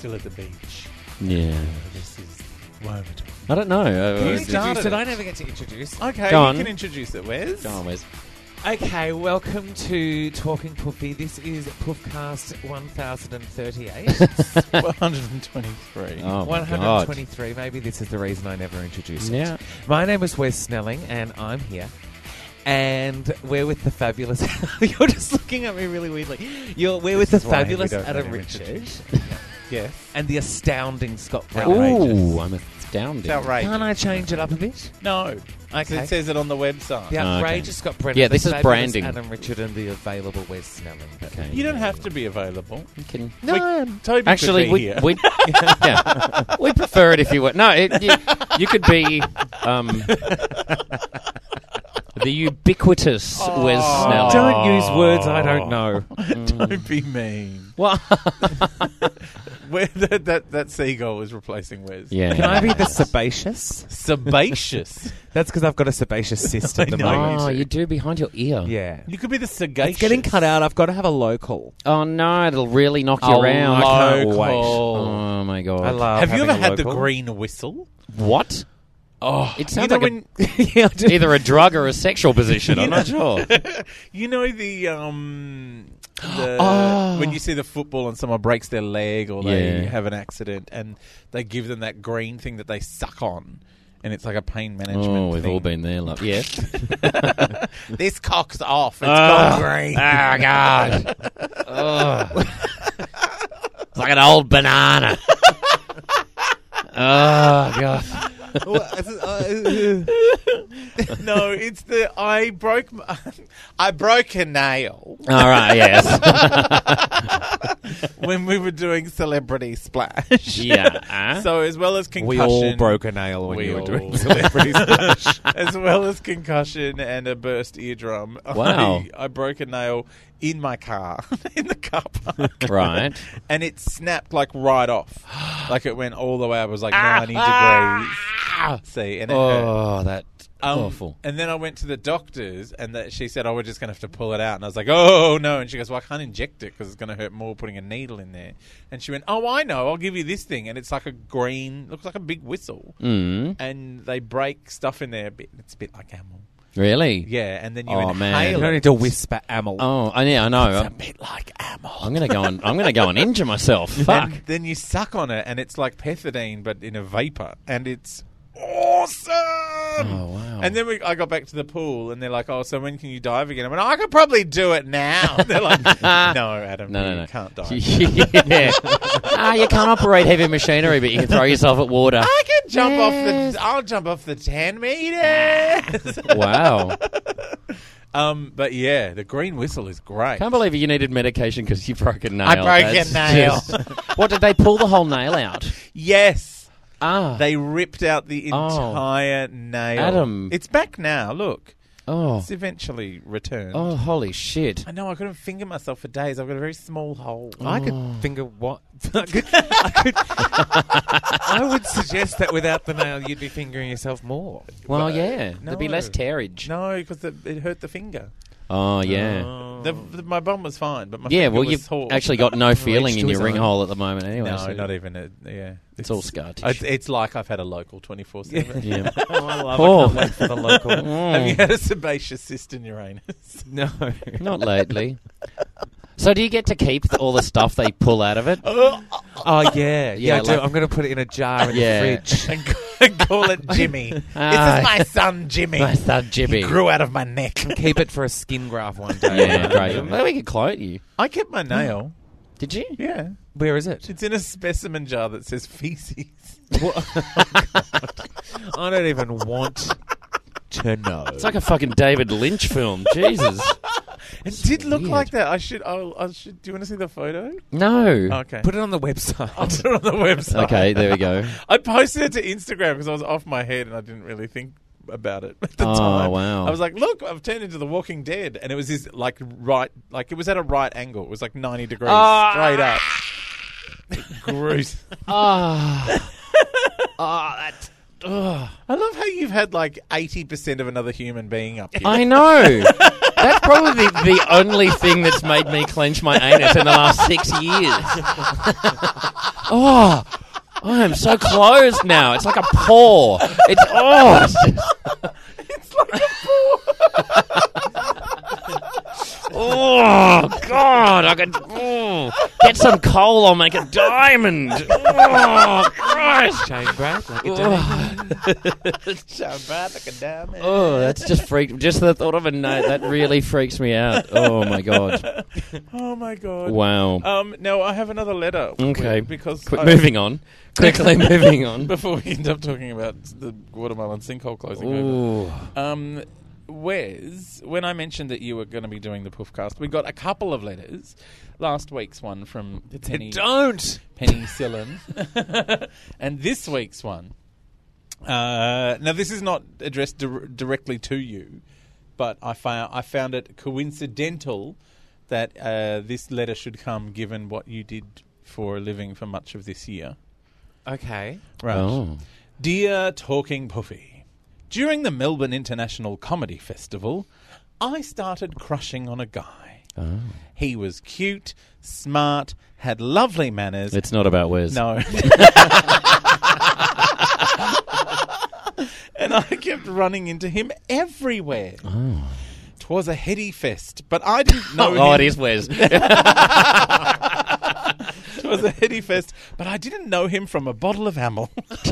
still at the beach. Yeah. This is why we're talking. I don't know. You Introduce started it. it. I never get to introduce. Okay, Go you on. can introduce it, Wes. Go on, Wes. Okay, welcome to Talking Puffy. This is Puffcast 1038. 123. Oh, my God. 123. Maybe this is the reason I never introduced it. Yeah. My name is Wes Snelling, and I'm here. And we're with the fabulous... You're just looking at me really weirdly. We're with the is why fabulous we don't Adam let him Richard introduce. Yes. and the astounding Scott It's Brown. outrageous. Ooh, I'm astounded. It's outrageous. Can't I change it up a bit? No. Okay. It says it on the website. The Oh, okay. outrageous Scott Brennan. Yeah, the this is fabulous branding. Adam Richard and the available Wes Snelling. Okay. You don't have to be available. You can- Toby Actually, could be here. we'd prefer it if you were. No, you could be the ubiquitous Wes Snelling. Don't use words I don't know. Don't be mean. Well, Where that seagull is replacing Wes. yeah. Can I be the sebaceous? Sebaceous. That's because I've got a sebaceous cyst at the I know. moment. Oh, you do behind your ear. Yeah. You could be the sagacious. It's getting cut out. I've got to have a local. Oh no, it'll really knock you A around. I can't wait. Oh my god. I love Have you having ever a had the local. green whistle? What? Oh, It sounds you know like when Yeah, I do. either a drug or a sexual position. I'm not sure. you know the Oh. when you see the football and someone breaks their leg or they Yeah. have an accident and they give them that green thing that they suck on. And it's like a pain management Oh, we've thing. all been there, love. Yes. This cock's off. It's gone green. Oh god. Oh. It's like an old banana. Oh god. No, it's the I broke a nail All right. Yes. when we were doing Celebrity Splash. Yeah. So as well as concussion, We all broke a nail when We you were all- doing Celebrity Splash. as well as concussion and a burst eardrum. Wow. I broke a nail in my car, in the car park. Right. And it snapped like right off. Like it went all the way. I was like 90 degrees. See, and it hurt. Oh, that's awful. And then I went to the doctors, and she said, "Oh, we're just going to have to pull it out." And I was like, "Oh no!" And she goes, "Well, I can't inject it because it's going to hurt more putting a needle in there." And she went, "Oh, I know. I'll give you this thing." And it's like a green, looks like a big whistle, Mm. and they break stuff in there a bit. It's a bit like amyl. Really? Yeah, and then you Oh, man. inhale You it. don't need to whisper amyl. Oh, yeah, I know. It's a bit like amyl. I'm gonna go and injure myself. Fuck. And then you suck on it, and it's like pethidine, but in a vapor, and it's awesome. Oh wow. And then I got back to the pool, and they're like, "Oh, so when can you dive again?" I went, "I could probably do it now." They're like, "No, Adam, No, you no. can't dive." Yeah. You can't operate heavy machinery, but you can throw yourself at water. I can jump Yes. I'll jump off the 10 meters. Wow. But yeah, the green whistle is great. Can't believe you needed medication because you broke a nail. I broke a That's nail. What, did they pull the whole nail out? Yes. Ah. They ripped out the Oh. entire nail. Adam. It's back now, look. Oh. It's eventually returned. Oh, holy shit. I know, I couldn't finger myself for days. I've got a very small hole. I could finger what? I would suggest that without the nail, you'd be fingering yourself more. Well, But, yeah. There'd be no. less tearage. No, because it hurt the finger. Oh, yeah. My bum was fine, but my Yeah, finger well, was you've sore. actually got no feeling in to your his ring own. hole at the moment anyway. No, so not even yeah. It's all scar tissue. It's like I've had a local 24/7. Yeah. Oh, I love Oh. it. Can't wait for the local. Have you had a sebaceous cyst in Uranus? No. Not lately. So do you get to keep all the stuff they pull out of it? Oh, yeah. Yeah, I do. like- I'm going to put it in a jar in Yeah. the fridge. and call it Jimmy. This Ah. is my son Jimmy. My son Jimmy. He grew out of my neck. Keep it for a skin graft one day. Yeah, great. Well, we could clone you. I kept my nail. Did you? Yeah. Where is it? It's in a specimen jar that says feces. I don't even want to know. It's like a fucking David Lynch film. Jesus. It did look weird. like that. I should. Do you want to see the photo? No. Okay. Put it on the website. I'll put it on the website. Okay, there we go. I posted it to Instagram because I was off my head and I didn't really think about it at the Oh, time. wow. I was like, look, I've turned into The Walking Dead. And it was this, like, it was at a right angle. It was like 90 degrees straight up. Gruesome. That's... Oh. I love how you've had like 80% of another human being up here. I know. That's probably the only thing that's made me clench my anus in the last 6 years. Oh, I am so closed now. It's like a paw. It's It's like a oh God! I could get some coal. I'll make a diamond. Oh Christ! Shane Brad, like a diamond. Sound bad like a damn man. Oh, that's just freaked. Just the thought of a note that really freaks me out. Oh my God! Oh my god. Wow. No, I have another letter. Okay. Because Moving on. Quickly moving on. before we end up talking about the watermelon sinkhole closing over. Ooh. Wes, when I mentioned that you were going to be doing the Puffcast, we got a couple of letters. Last week's one from Penny Sillen, and this week's one. Now, this is not addressed directly to you, but I found it coincidental that this letter should come, given what you did for a living for much of this year. Okay. Right. Oh. Dear Talking Puffy, during the Melbourne International Comedy Festival, I started crushing on a guy. Oh. He was cute, smart, had lovely manners. It's not about Wes. No. And I kept running into him everywhere. Oh. 'Twas a heady fest, but I didn't know him. Oh, it is Wes. It was a heady fest, but I didn't know him from a bottle of Amyl.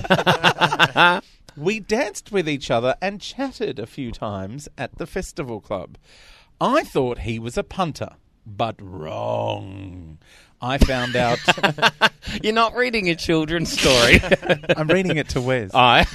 We danced with each other and chatted a few times at the festival club. I thought he was a punter, but wrong. I found out... You're not reading a children's story. I'm reading it to Wes.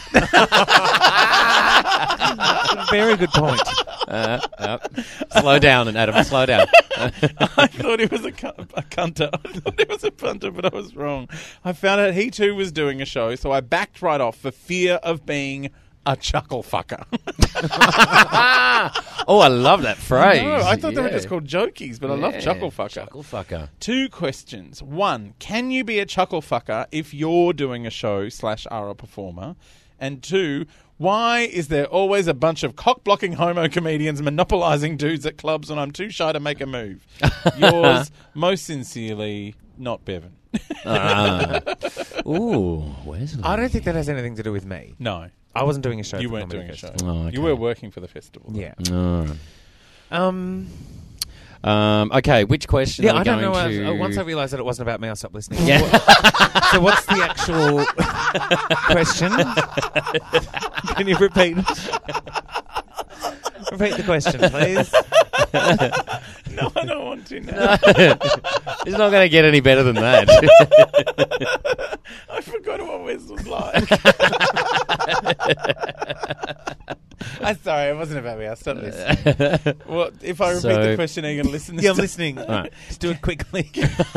Very good point. Slow down, Adam. Slow down. I thought he was a cunter. I thought he was a punter, but I was wrong. I found out he too was doing a show, so I backed right off for fear of being a chuckle fucker. Oh, I love that phrase. No, I thought they were Yeah. just called jokies, but I love chuckle fucker. Chuckle fucker. 2 questions. 1, can you be a chuckle fucker if you're doing a show / are a performer? And 2, why is there always a bunch of cock-blocking homo comedians monopolising dudes at clubs when I'm too shy to make a move? Yours, most sincerely, not Bevan. Ooh, Wesley. I don't think that has anything to do with me. No, I wasn't doing a show. you for weren't Comedy doing a show. Festival. Oh, okay. You were working for the festival. Yeah. Okay, which question Yeah, are we I don't going know. to... Once I realised that it wasn't about me, I stopped listening. Yeah. So what's the actual question? Can you repeat? Repeat the question, please. No, I don't want to now. It's not going to get any better than that. I forgot what Wes was like. I'm sorry, it wasn't about me. I stopped listening. Well, if I repeat the question, are you going to listen? Yeah, I'm listening. Right. Just do it quickly.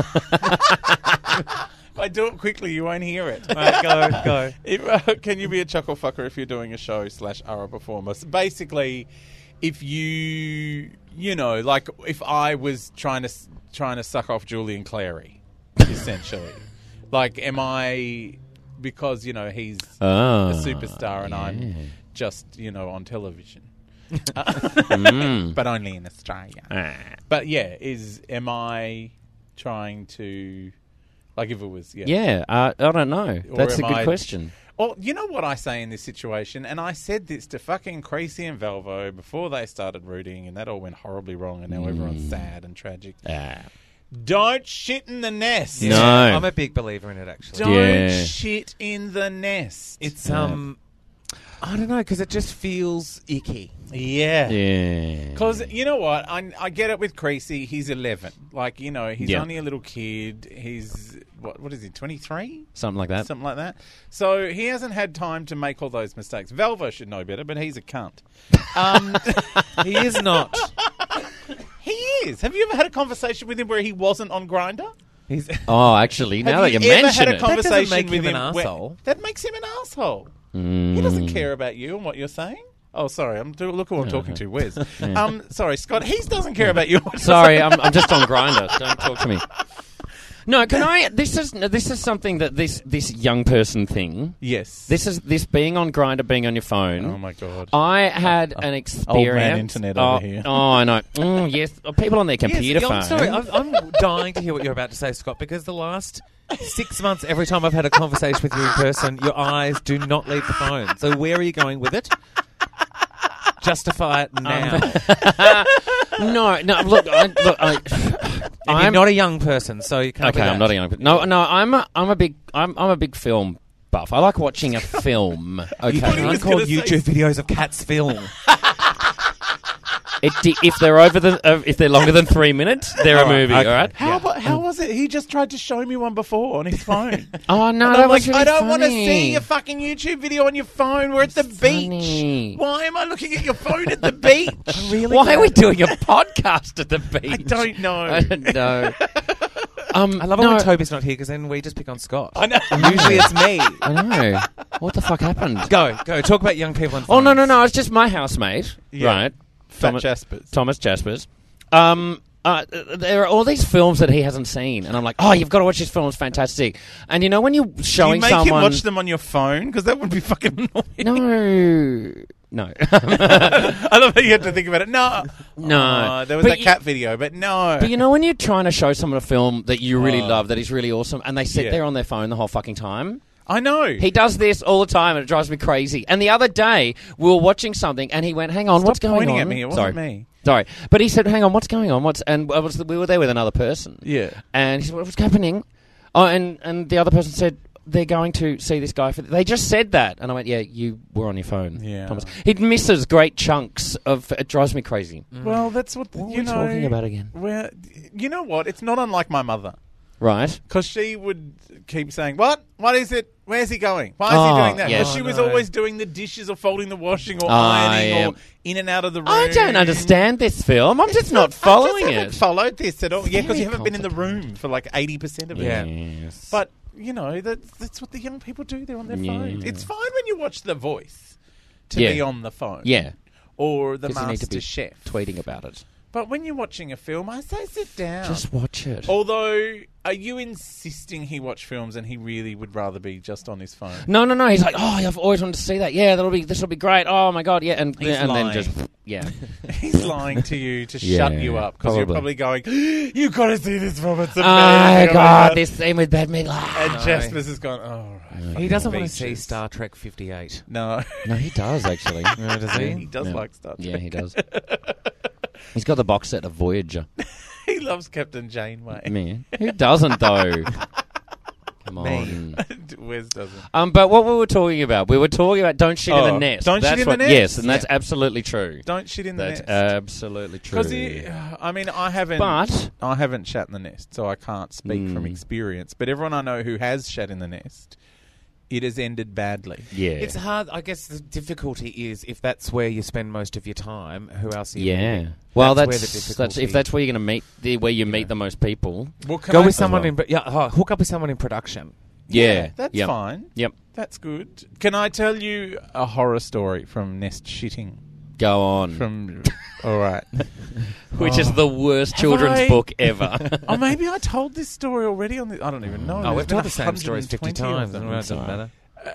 If I do it quickly, you won't hear it. All right, go. Can you be a chuckle fucker if you're doing a show / are a performer? So basically, if you know, like if I was trying to suck off Julian Clary, essentially, like, am I, because he's a superstar and I'm just on television, but only in Australia. But yeah, am I trying to, like, if it was I don't know. Or That's a am good I- question. Well, you know what I say in this situation, and I said this to fucking Creasy and Velvo before they started rooting, and that all went horribly wrong, and now everyone's sad and tragic. Don't shit in the nest. No. I'm a big believer in it, actually. Don't Yeah. shit in the nest. It's I don't know, because it just feels icky. Yeah. Yeah. Because you know what? I get it with Creasy. He's 11. Like, he's Yeah. only a little kid. He's, what is he, 23? Something like that. Something like that. So he hasn't had time to make all those mistakes. Velvo should know better, but he's a cunt. He is not. He is. Have you ever had a conversation with him where he wasn't on Grindr? He's Oh, actually, now that you Have you ever mention had a it. conversation That doesn't make with him an where- arsehole. That makes him an asshole. He doesn't care about you and what you're saying. Oh, sorry. Look who I'm talking to. Wes. Sorry, Scott. He doesn't care about you. Sorry, I'm just on Grindr. Don't talk to me. No, can I? This is something that this young person thing. Yes. This being on Grindr, being on your phone. Oh my god. I had an experience. Old man internet over here. Oh, I know. Yes, people on their computer phone. I'm sorry, I'm dying to hear what you're about to say, Scott, because the last 6 months, every time I've had a conversation with you in person, your eyes do not leave the phone. So where are you going with it? Justify it now. No. Look, I'm not a young person, so you can't. Okay, be that. I'm not a young person. No. I'm a big film buff. I like watching a film. Okay, You can't call YouTube videos of cats film. if they're longer than 3 minutes, they're a movie. okay. All right. How was it? He just tried to show me one before on his phone. Oh no, And that I'm was like, really I don't want to funny. see your fucking YouTube video on your phone. We're at the beach. Funny. Why am I looking at your phone at the beach? Why are we doing a podcast at the beach? I don't know. I don't know. I love it when Toby's not here because then we just pick on Scott. I know. Usually it's me. I know. What the fuck happened? Go. Talk about young people and Oh no, phones. it's just my housemate, Yeah. right? Fat Jaspers. Thomas Jaspers. There are all these films that he hasn't seen, and I'm like, oh, you've got to watch this film. It's fantastic. And you know when you're Do you showing make someone, him watch them on your phone? Because that would be fucking annoying. no. I love how you have to think about it. No. No. There was But that cat video, but no. But you know when you're trying to show someone a film that you really love, that is really awesome, and they sit Yeah. there on their phone the whole fucking time? I know. He does this all the time, and it drives me crazy. And the other day, we were watching something, and he went, "Hang on, what's Stop going pointing on?" at me. It wasn't me. Sorry, but he said, "Hang on, what's going on? And we were there with another person, Yeah. and he said, "What's happening?" Oh, and the other person said, "They're going to see this guy." They just said that, and I went, "Yeah, you were on your phone, Yeah. Thomas." He misses great chunks of. It drives me crazy. Well, that's what, What you are we know. talking about again? Where, you know what? It's not unlike my mother. Right? Because she would keep saying, "What? What is it? Where's he going? Why is Oh, he doing that?" yeah. Because she was no. always doing the dishes or folding the washing or Oh, ironing yeah. or in and out of the room. I don't understand this film. I'm just not following I just haven't it. followed this at all. Yeah, because very you haven't been in the room for like 80% of it. Yeah. Yes. But, you know, that's what the young people do. They're on their Yeah. phones. It's fine when you watch The Voice to Yeah. be on the phone. Yeah. Or The 'Cause you need to Master be Chef. tweeting about it. But when you're watching a film, I say sit down. Just watch it. Although, are you insisting he watch films and he really would rather be just on his phone? No. He's like, oh, I've always wanted to see that. Yeah, this will be great. Oh my god, yeah, and He's then lying. just yeah. He's lying to you to Yeah, shut you up because you're probably. probably going, "You've got to see this film. It's Oh amazing." god, this scene with Bad Meat. And No. Jaspers has gone, "Oh, right." He doesn't want to see Beaches. Star Trek 58. No, No, he does actually. Does he? he does Yeah. like Star Trek. Yeah, he does. He's got the box set of Voyager. He loves Captain Janeway. Man, who doesn't though? Come on. Wes doesn't. But what we were talking about don't shit in the Oh, nest. don't That's shit in the what, nest. Yes, and that's Yeah. absolutely true. Don't shit in the That's nest. absolutely true. Because I mean, I haven't shat in the nest, so I can't speak from experience. But everyone I know who has shat in the nest, it has ended badly. yeah, It's hard. I guess the difficulty is if that's where you spend most of your time, who else are you yeah. meeting? Well, That's where that's the difficulty- if that's where you're going to meet, where you meet the most people. Well, Go with as someone well. hook up with someone in production. Yeah, that's yep. fine. Yep. That's good. Can I tell you a horror story from nest shitting? Go on. From all right. Which is the worst children's I- book ever. Oh, maybe I told this story already on the. I don't even know. Oh, There's we've been told the same stories 50 120 of times. them. And it doesn't matter.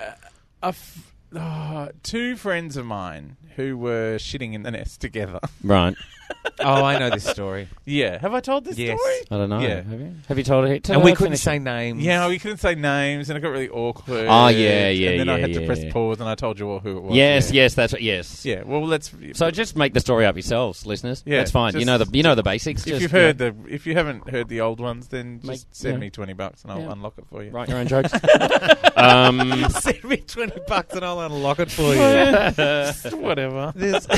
Two friends of mine who were shitting in the nest together. Right. Oh, I know this story. Yeah, have I told this Yes. story? I don't know. Yeah. Have you told it? And we couldn't say names. Yeah, we couldn't say names, and it got really awkward. Oh, yeah, And then I had to yeah, press yeah. pause, and I told you all who it was. Yes, yeah. yes, that's what. Yes. Yeah, well, let's. So just make the story up yourselves, listeners. Yeah, That's fine. You know the basics. If Just, if you haven't heard the old ones, then just Make- send yeah. me $20 and I'll Yeah. unlock it for you. write your own jokes. Send me $20 and I'll unlock it for you. Whatever.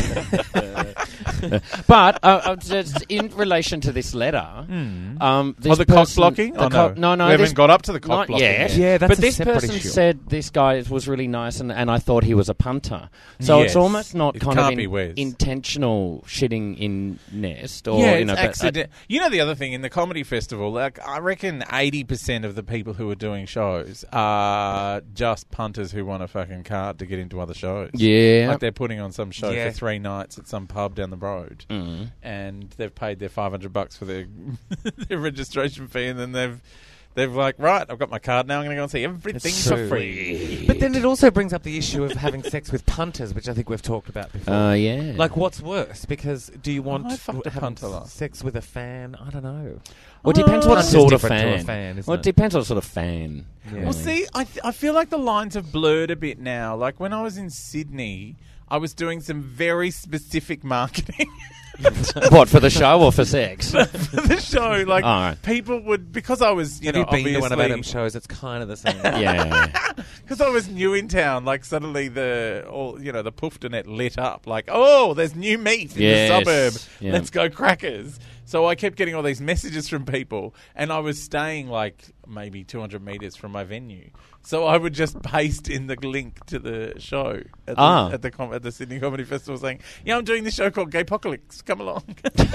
But just in relation to this letter, this the cock person- blocking? the Oh, cock- no. no, We this- haven't got up to the cock not blocking yet. yet. Yeah, that's but a this separate person issue. said this guy was really nice, and I thought he was a punter. So Yes. it's almost not It kind can't of be Wes. intentional shitting in nest, or Yeah, you know, it's but- accident. You know the other thing in the comedy festival, like I reckon 80% of the people who are doing shows are just punters who want a fucking card to get into other shows. yeah, Like they're putting on some show Yeah. for 3 nights at some pub down the road, and they've paid their $500 for their their registration fee, and then They're like, right, I've got my card now. I'm going to go and see everything It's for true. free. But then it also brings up the issue of having sex with punters, which I think we've talked about before. Yeah. Like, what's worse? Because do you want I fucked a having punter last. sex with a fan? I don't know. Well, it depends what Punter's sort of different to a fan. fan, isn't Well, it it? depends what sort of fan. Yeah. Well, see, I feel like the lines have blurred a bit now. Like when I was in Sydney, I was doing some very specific marketing What, for the show or for sex? for the show. Like All right. people would, because I was, Have know, you been to one of obviously- Adam's shows? It's kind of the same. Yeah. Because I was new in town, like suddenly the Poofternet lit up. Like, oh, there's new meat in Yes. the suburb. Yeah. Let's go crackers. So I kept getting all these messages from people, and I was staying like maybe 200 metres from my venue. So I would just paste in the link to the show at the Sydney Comedy Festival saying, yeah, I'm doing this show called Gaypocalypse. Come along.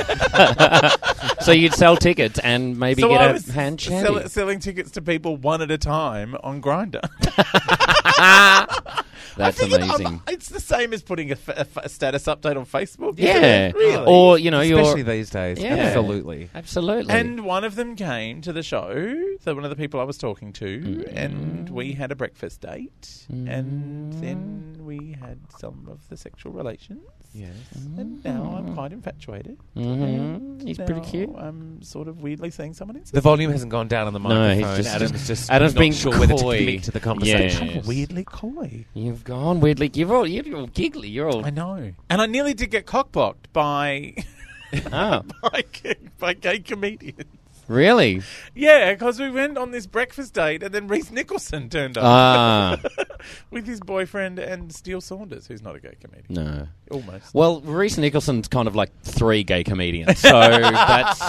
So you'd sell tickets and maybe So I get was a hand shandy. selling tickets to people one at a time on Grindr. That's I figured amazing. it's the same as putting a status update on Facebook. isn't Yeah. it? Really. Or, you know, Especially you're... these days. Yeah. Absolutely. Absolutely. And one of them came to the show, so one of the people I was talking to, and we had a breakfast date, and then we had some of the sexual relations, Yes. and now I'm quite infatuated. Mhm. He's pretty Now cute. I'm sort of weirdly seeing someone in The volume hasn't gone down on the No, he's microphone. just- Adam's being not sure whether to coy. commit to the conversation. Yes. weirdly coy. You've gone weirdly... You're all giggly. You're all... I know. And I nearly did get cockblocked by Oh, by gay comedians. really? Yeah, because we went on this breakfast date, and then Reece Nicholson turned up Ah, with his boyfriend and Steele Saunders, who's not a gay comedian. no. Almost. Well, Reece Nicholson's kind of like 3 gay comedians, so that's...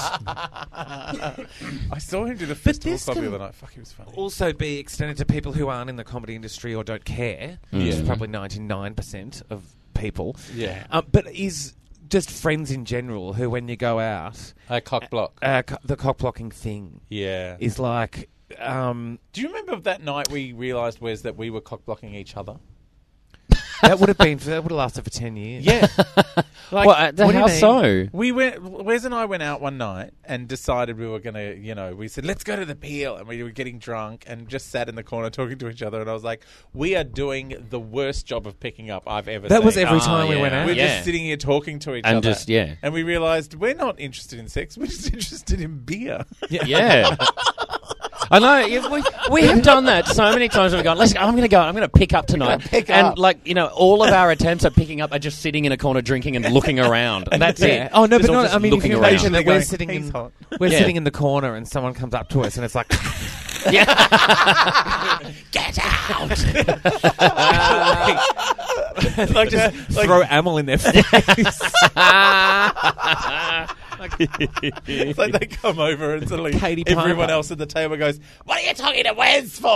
I saw him do the festival this club the can- other night. Fuck, he was funny. Also be extended to people who aren't in the comedy industry or don't care, which is Mhm. probably 99% of people. Yeah. But is just friends in general who, when you go out, Cock block. the cock-blocking thing Yeah. is like... Do you remember that night we realised, Wes, that we were cock blocking each other? that would have lasted for 10 years. Yeah. Like, Well, what do you how mean? so? Wes and I went out one night and decided we were going to, we said, let's go to the Peel. And we were getting drunk and just sat in the corner talking to each other. And I was like, we are doing the worst job of picking up I've ever seen. That was every Ah, time we yeah. went out. We're Yeah. just sitting here talking to each And other. just, yeah. And we realised we're not interested in sex. We're just interested in beer. Yeah. I know. We have done that so many times. We've gone, I'm going to pick up tonight. Pick and, up. all of our attempts at picking up are just sitting in a corner drinking and looking around. And that's Yeah. it. Oh, no, Just but all not, just I mean, if looking you around. imagine that Going, we're sitting "He's in... hot." We're Yeah. sitting in the corner and someone comes up to us and it's like... Get out! like just throw amyl in their face. It's like they come over and suddenly Katie everyone Piper. else at the table goes, "What are you talking to Wes for?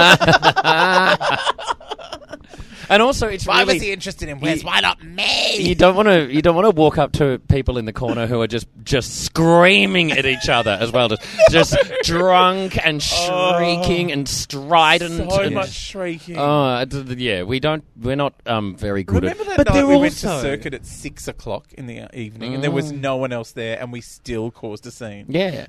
And also, it's Why really... was he interested in Wes? Why not me?" You don't want to walk up to people in the corner who are just screaming at each other as well, just drunk and shrieking and strident. So and, much shrieking. Yeah, we're not very good Remember at. that But night they're we went to also- circuit at 6 o'clock in the evening, and there was no one else there, and we still caused a scene. Yeah.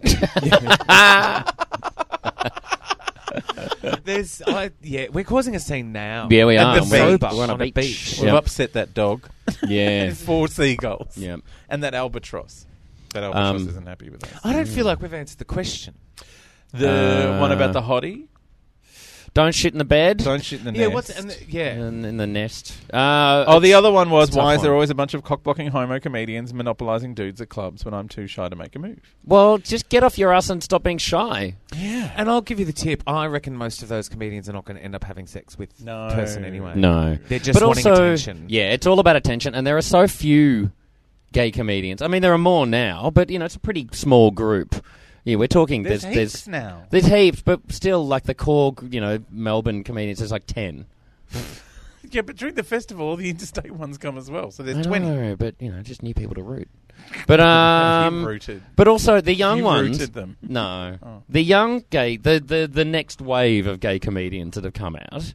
We're causing a scene now. Yeah, we are. And the We're beach. we're on a On a beach. beach. We've Yep. upset that dog. Yeah. 4 seagulls. Yeah. And that albatross. That albatross isn't happy with us. I don't feel like we've answered the question. The one about the hottie. Don't shit in the bed. Don't shit in the Yeah, nest. And in the nest. Oh, the other one was, it's a tough why is there one. always a bunch of cock-blocking homo comedians monopolising dudes at clubs when I'm too shy to make a move? Well, just get off your ass and stop being shy. Yeah. And I'll give you the tip. I reckon most of those comedians are not going to end up having sex with No. the person anyway. No. They're just but wanting also, attention. yeah, it's all about attention, and there are so few gay comedians. I mean, there are more now, but it's a pretty small group. Yeah, we're talking. There's There's heaps now. there's heaps, but still, like the core, Melbourne comedians, there's like 10. Yeah, but during the festival, all the interstate ones come as well. So I there's 20. know, but just new people to root. But You rooted. but also the young You ones. rooted them. No, Oh. the young gay, the next wave of gay comedians that have come out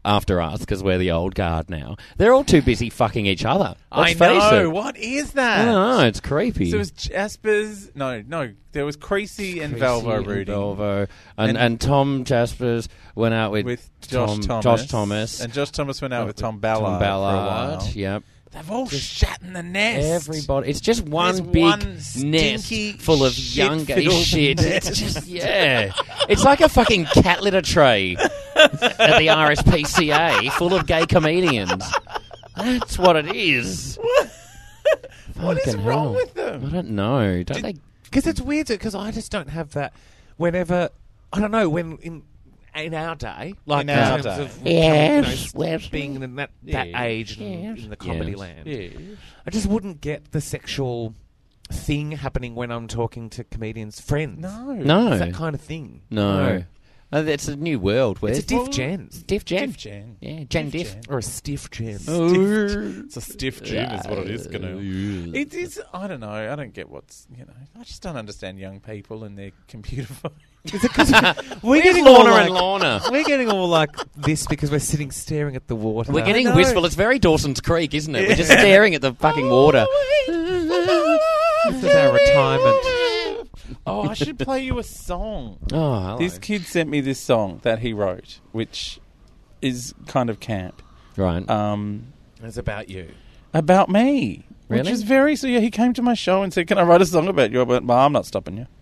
after us because we're the old guard now. They're all too busy fucking each other. Let's face it. What is I that? don't know. It's creepy. So it was Jaspers. No. There was Creasy and Creasy Velvo and rooting. Velvo. And Tom Jaspers went out with Josh Thomas. And Josh Thomas went out with Tom Ballard. For a while. Yep. They've all shat in the nest. Everybody. It's just one There's big one nest stinky, full of young gay shit-filled shit. nest. It's just, yeah. It's like a fucking cat litter tray at the RSPCA full of gay comedians. That's what it is. What is Fucking wrong hell. with them? I don't know. Don't they? Because it's weird, because I just don't have that. Whenever, I don't know, when in our day, like In our terms day. of Yes, being in that age and in the comedy Yes. land, Yeah. I just wouldn't get the sexual thing happening when I'm talking to comedians' friends. No. It's that kind of thing. No. It's a new world. Where It's a diff gen. Diff Gen. Diff Gen. Yeah, Gen Diff. Or a stiff gen. It's a stiff gin is what it is going to. It is. I don't know. I don't get what's. I just don't understand young people and their computer phones. Is it because we're Where's getting all Lorna like, and Lorna? we're getting all like this because we're sitting staring at the water. We're I getting know. wistful. It's very Dawson's Creek, isn't it? We're just staring at the fucking water. This is our retirement. Oh, I should play you a song. Oh, hello. This kid sent me this song that he wrote, which is kind of camp. Right. It's about you. About me. Which Really? is very... So, yeah, he came to my show and said, can I write a song about you? I went, well, I'm not stopping you.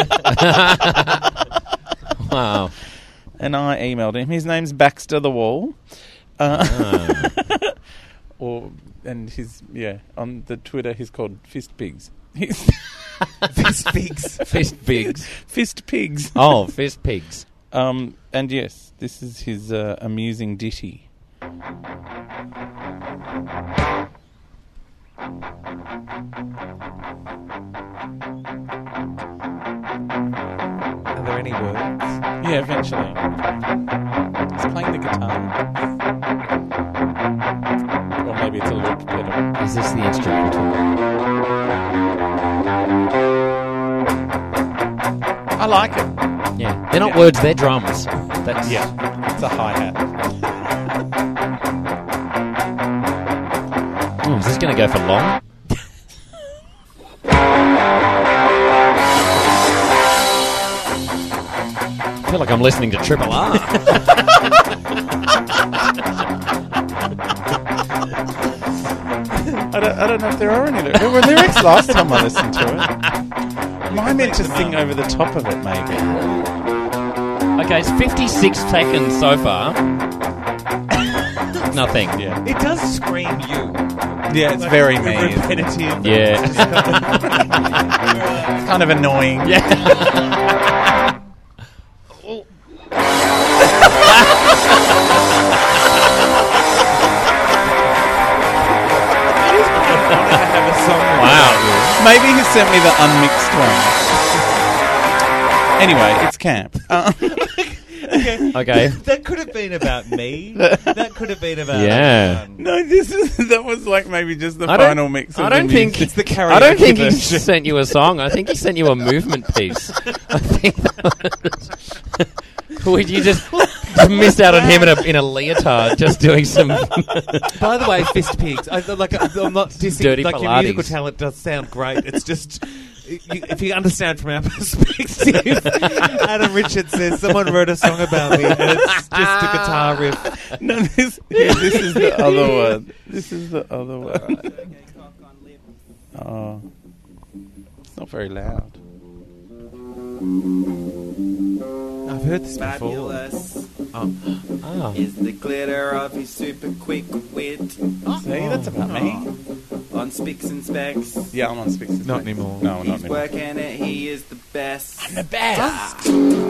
Wow. And I emailed him. His name's Baxter the Wall. And his... Yeah, on the Twitter, he's called Fist Pigs. Fist pigs. Fist pigs. Fist Pigs. Oh, fist pigs. And yes, this is his amusing ditty. Are there any words? Yeah, eventually. He's playing the guitar. Or maybe it's a loop pedal. Is this the instrumental? I like it. Yeah. They're not words, they're drums. That's Yeah, it's a hi-hat. Is this going to go for long? I feel like I'm listening to Triple R. I don't know if there are any lyrics. There were lyrics last time I listened to it. Am I meant to sing over the top of it, maybe? Okay, it's 56 seconds so far. Nothing. Yeah. It does scream you. Yeah, it's very me. Repetitive. Yeah. It's kind of annoying. Yeah. Wow. Maybe he sent me the unmixed one. Anyway, it's camp. Okay. That could have been about me. That could have been about Yeah. No, that was like maybe just the I don't- final mix. Of I don't the think music. It's the karaoke I don't think he version. sent you a song. I think he sent you a movement piece. I think Would you just missed out on him in a leotard, just doing some. By the way, Fist Pigs. I'm not dissing. Dirty like your Pilates. musical talent does sound great. It's just. If you understand from our perspective, Adam Richards says someone wrote a song about me, and it's just a guitar riff. No, this is the other one. This is the other one. Oh, it's not very loud. I've heard this before. Fabulous Oh. is the glitter of his super quick wit See, that's about me. on Spicks and Specs. Yeah, I'm on Spicks. and Not Specs. anymore. No, not He's anymore. working it, he is the best. The best.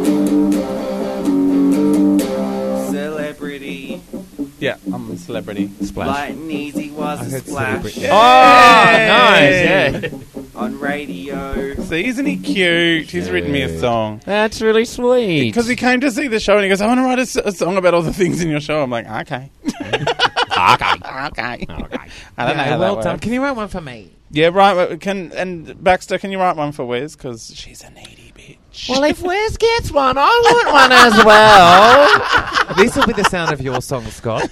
Celebrity, Yeah, I'm a celebrity. light and easy was I a heard splash celebrity. Oh, nice. Yeah. on radio. See, isn't he cute? He's written me a song. That's really sweet. Because he came to see the show and he goes, I want to write a song about all the things in your show. I'm like, okay. Okay. Okay. I don't know how well that done. works. Can you write one for me? Yeah, right. And Baxter, can you write one for Wes? Because she's a needy bitch. Well, if Wes gets one, I want one as well. This will be the sound of your song, Scott.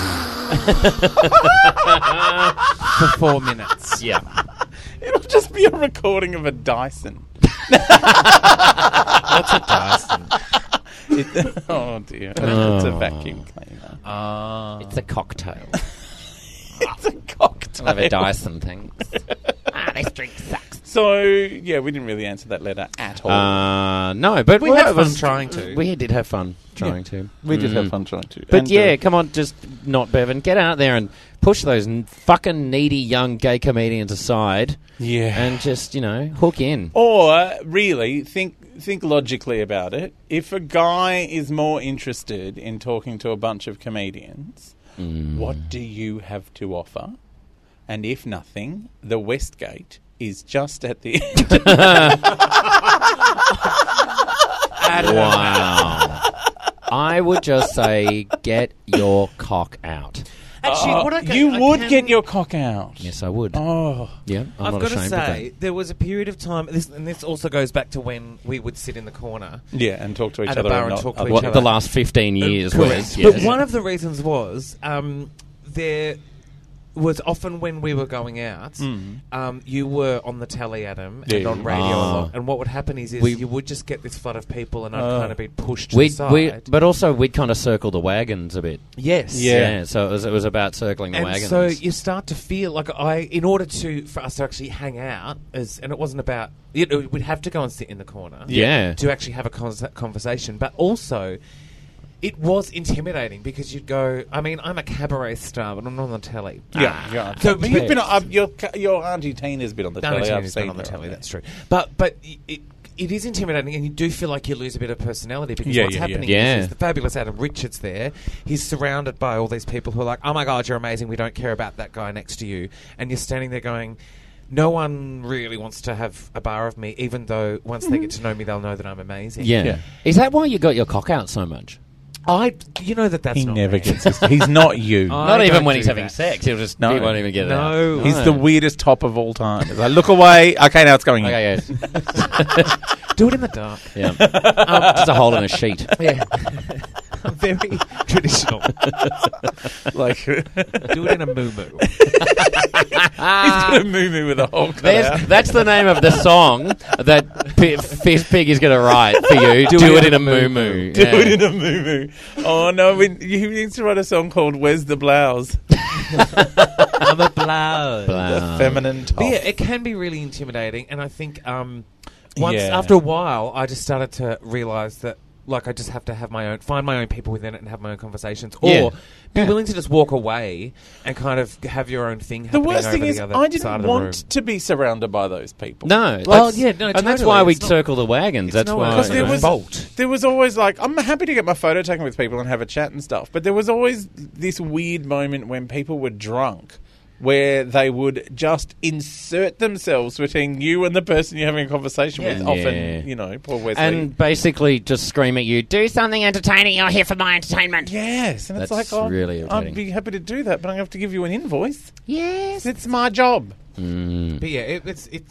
For 4 minutes. Yeah. It'll just be a recording of a Dyson. What's a Dyson? Oh dear. It's a vacuum cleaner. It's a cocktail. It's a cocktail. I have a Dyson thing. This drink sucks. So, yeah, we didn't really answer that letter at all. No, but We had fun trying to. We did have fun trying to. We did have fun trying to. But And, yeah, come on, just not Bevan. Get out there and push those fucking needy young gay comedians aside. Yeah. And just, hook in. Or, really, think logically about it. If a guy is more interested in talking to a bunch of comedians, what do you have to offer? And if nothing, the Westgate is just at the end. Wow. I would just say, get your cock out. Actually, what I you would get your cock out. Yes, I would. Oh. Yeah, I've not got to ashamed say, of there was a period of time, and this also goes back to when we would sit in the corner. Yeah, and talk to each At a other. bar and and not talk to other each that. other. The last 15 years Correct. was. Yes. But one of the reasons was there was often when we were going out, you were on the telly, Adam, and Yeah. on radio a lot. And what would happen is you would just get this flood of people, and I'd kind of be pushed to the side. But also we'd kind of circle the wagons a bit. Yes. Yeah. So it was about circling the And wagons. so you start to feel like in order for us to actually hang out, and it wasn't about, we'd have to go and sit in the corner Yeah. to actually have a conversation, but also it was intimidating because you'd go, I mean, I'm a cabaret star, but I'm not on the telly. Yeah. So But you've been your Auntie Tina's been on the telly. I've Tina's seen been on the her telly, there. that's true. But it is intimidating, and you do feel like you lose a bit of personality because Yeah, what's yeah, happening yeah. is the fabulous Adam Richards there. He's surrounded by all these people who are like, oh my God, you're amazing. We don't care about that guy next to you. And you're standing there going, no one really wants to have a bar of me, even though once they get to know me, they'll know that I'm amazing. yeah. Yeah. Is that why you got your cock out so much? You know that's He not never me. gets this. He's not you. Not even don't when do he's having that. sex. He No. won't even get it out. No. He's the weirdest top of all time. It's like, look away. Okay, now it's going in. Okay, yes. Do it in the dark. Yeah. Just a hole in a sheet. Yeah. I'm very traditional. Like, Do it in a moo-moo. he's going to move me with a hole cut out. That's the name of the song that Fizz Pig is going to write for you. Do it in a moo-moo. Do it in a moo-moo. Oh, no. He needs to write a song called Where's the Blouse? I'm a blouse. The feminine top. But yeah, it can be really intimidating, and I think once Yeah. after a while, I just started to realise that I just have to find my own people within it and have my own conversations, or Yeah. be willing to just walk away and kind of have your own thing The happening worst over thing is, the other I side didn't of the room. want to be surrounded by those people. No. Well, that's- yeah, no, and that's totally. why It's we'd not- circle the wagons. That's why. Because there was fault. there was always like, I'm happy to get my photo taken with people and have a chat and stuff, but there was always this weird moment when people were drunk where they would just insert themselves between you and the person you're having a conversation with. Yeah. Often, poor Wesley. And basically just scream at you, do something entertaining, you're here for my entertainment. yes, and it's That's like, really I'd irritating. be happy to do that, but I have to give you an invoice. Yes. It's my job. But yeah,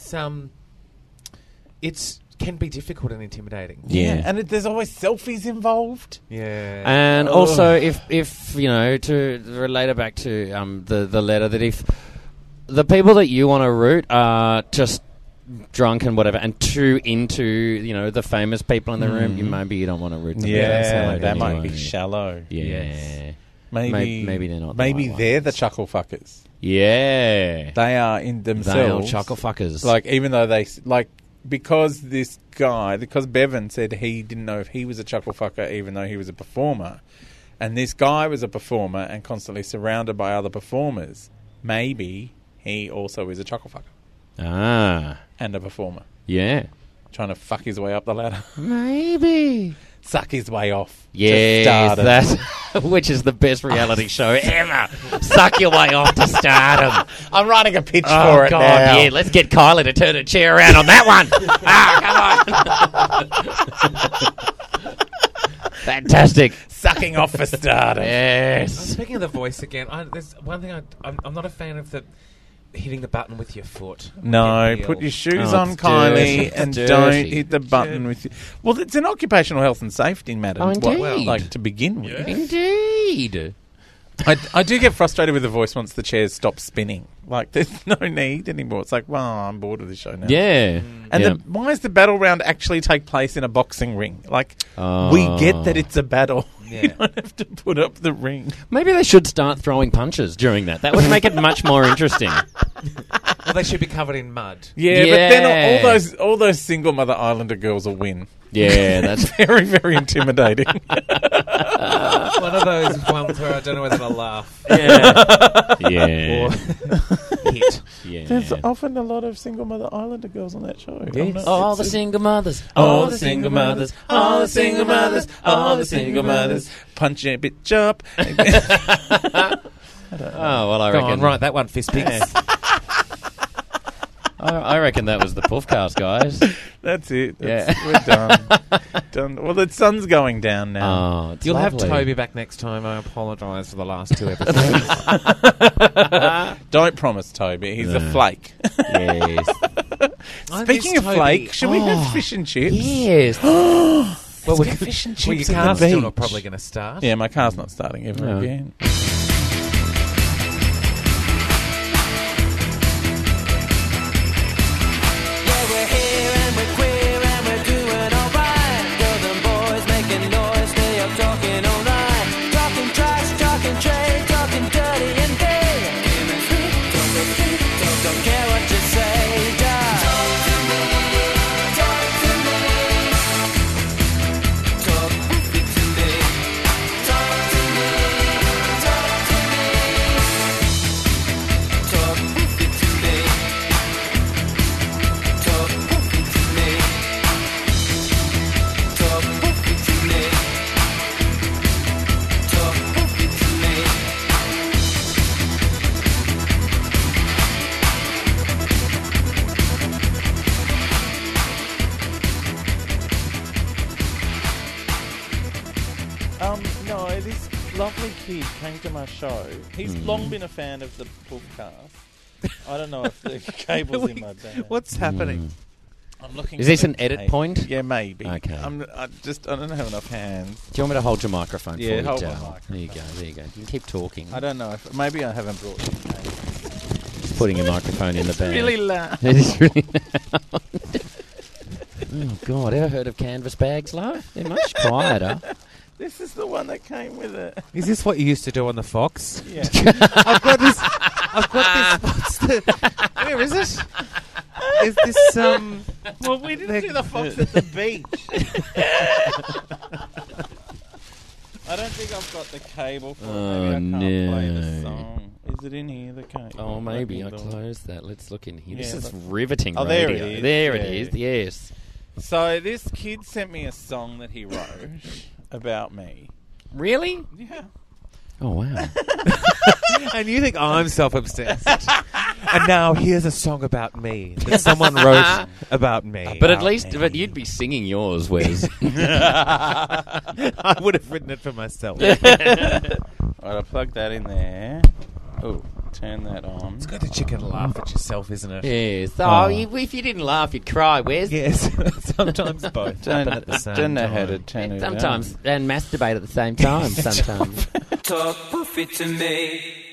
it's can be difficult and intimidating. Yeah. And there's always selfies involved. Yeah. And also, if to relate it back to the letter, that if the people that you want to root are just drunk and whatever, and too into the famous people in the room, maybe you don't want to root them. Yeah, that Anyway. might be shallow. Yeah. Maybe they're not. Maybe the right they're ones. the chuckle fuckers. Yeah. They are in They are themselves. chuckle fuckers. Like, even though because Bevan said he didn't know if he was a chuckle fucker even though he was a performer, and this guy was a performer and constantly surrounded by other performers, maybe he also is a chuckle fucker and a performer Yeah. trying to fuck his way up the ladder. Maybe. Suck his way off. to Yes, stardom. that which is the best reality show ever. Suck your way off to stardom. I'm writing a pitch Oh, for it God, now. yeah. Let's get Kylie to turn a chair around on that one. Come on. Fantastic. Sucking off for stardom. Yes. Speaking of the voice again, there's one thing I'm not a fan of hitting the button with your foot. No, Get put healed. your shoes Oh, on, it's Kylie, dirty. and It's don't dirty. hit the button with you. Well, it's an occupational health and safety matter. Oh, indeed. Like to begin with. Indeed. I do get frustrated with the voice once the chairs stop spinning. Like, there's no need anymore. It's like, well, I'm bored of this show now. Yeah. And yeah. why does the battle round actually take place in a boxing ring? Like, Oh. we get that it's a battle. Yeah. You don't have to put up the ring. Maybe they should start throwing punches during that. That would make it much more interesting. Well, they should be covered in mud. Yeah, but Yeah. then all those single mother islander girls will win. Yeah, that's Very, very intimidating. One of those ones where I don't know whether to laugh yeah. or hit. Yeah. There's often a lot of single mother islander girls on that show. Yes. I'm not- All the it's- single mothers. All the single mothers, all the single mothers, all the single mothers. Punch a bitch up. Oh, well, I Go reckon. on, right, that one, fist picks. I reckon that was the Puffcast, guys. That's it. Yeah. We're done. Done. Well, the sun's going down now. Oh, it's You'll lovely. have Toby back next time. I apologise for the last 2 episodes. Don't promise, Toby. He's a No. flake. Yes. Speaking of flake, should we have fish and chips? Yes. well, get fish and well, your chips at the car's still beach. not probably going to start. Yeah, my car's not starting ever No. again. We're here and we're queer and we're doing alright. Girls and boys making noise, stay up talking all night. Talking trash, talking trade, talking dirty and gay. Don't care what you say, just talk to me, talk to me. Talk to me, talk to me, talk to me. Talk to me. Talk to me. Talk to me. Talk to me. No, this lovely kid came to my show. He's long been a fan of the podcast. I don't know if the cable's in my bag. What's happening? I'm looking. Is for this the an edit cable. point? Yeah, maybe. Okay. I don't have enough hands. Do you want me to hold your microphone Yeah, for you, hold my Dale? microphone. There you go, there you go. You can keep talking. I don't know if maybe I haven't brought the cable. Just putting your microphone in the bag. Really loud. It is really loud. Oh, God. Ever heard of canvas bags, love? They're much quieter. This is the one that came with it. Is this what you used to do on the Fox? Yeah. I've got this. What's the? Where is it? Is this Well, we didn't do the fox at the beach. I don't think I've got the cable for it. Oh, Maybe I can't play the no. song. Is it in here, the cable? Oh, maybe. I Let me look. closed that. Let's look in here. Yeah, This is look. riveting Oh, there radio. it is. There it Yeah. is, yes. So this kid sent me a song that he wrote about me. Really? Yeah. Oh, wow. and you think I'm self-obsessed? And now here's a song about me that someone wrote about me. But at least you'd be singing yours, Wes. I would have written it for myself. Alright, I'll plug that in there. Oh, turn that on. It's good that you can laugh at yourself, isn't it? Yes. Oh. If you didn't laugh, you'd cry, Wes. Yes. Sometimes both happen at the same Don't know how to time. turn it Sometimes. on. And masturbate at the same time, sometimes. Talk poofy to me.